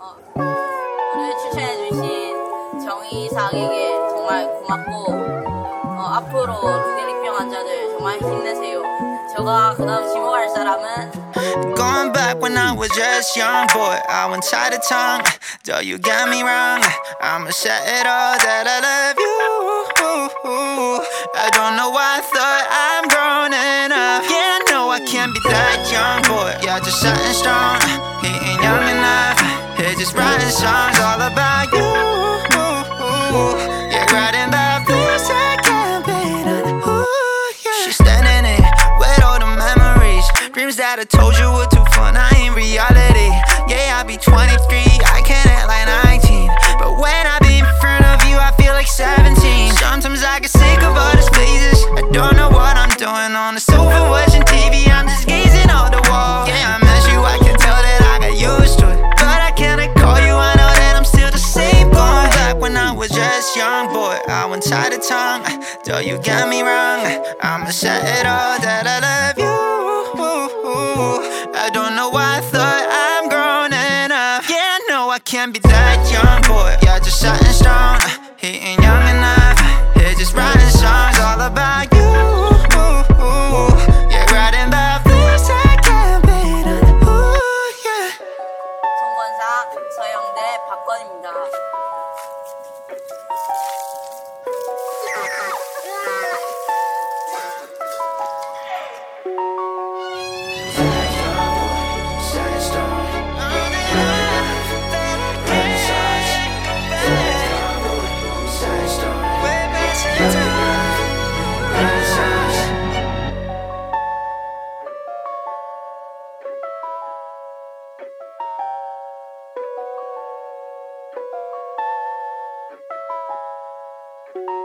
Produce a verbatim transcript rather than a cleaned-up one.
어, 오늘 추천해주신 정의사에게 정말 고맙고 어, 앞으로 루게릭병 환자들 정말 힘내세요. 저가 그 다음 지목할 사람은 Going back when I was just young boy, I went side to tongue. Though you got me wrong, I'ma say it all that I love you. I don't know why I thought I'm grown enough. Yeah, I know I can't be that young boy. Yeah, just something strong. He ain't young enough. He's just writing songs all about you. Yeah, writing about things I can't be done. Ooh, yeah. She's standing in with all the memories, dreams that I told you were too fun. I ain't reality. Yeah, I'll be twenty-three. I can't act like nineteen. But when I be in front of you, I feel like seventeen. Sometimes I get sick of all these phases. I don't know what I'm doing on the sofa watching T V. I'm just gazing off the wall. Yeah, I miss you. I can tell that I got used to it. But I can't call you. I know that I'm still the same. Going back when I was just young boy, I went side to tongue. Though you got me wrong, I'ma say it all that I love you. I don't know why I thought I'm grown enough. Yeah, I know I can't be that young boy. Yeah, just something strong. He ain't young enough. He's just writing songs all about you. Yeah, writing about things I can't be done. Ooh, yeah. 송건상 서영대 박건입니다. Thank you.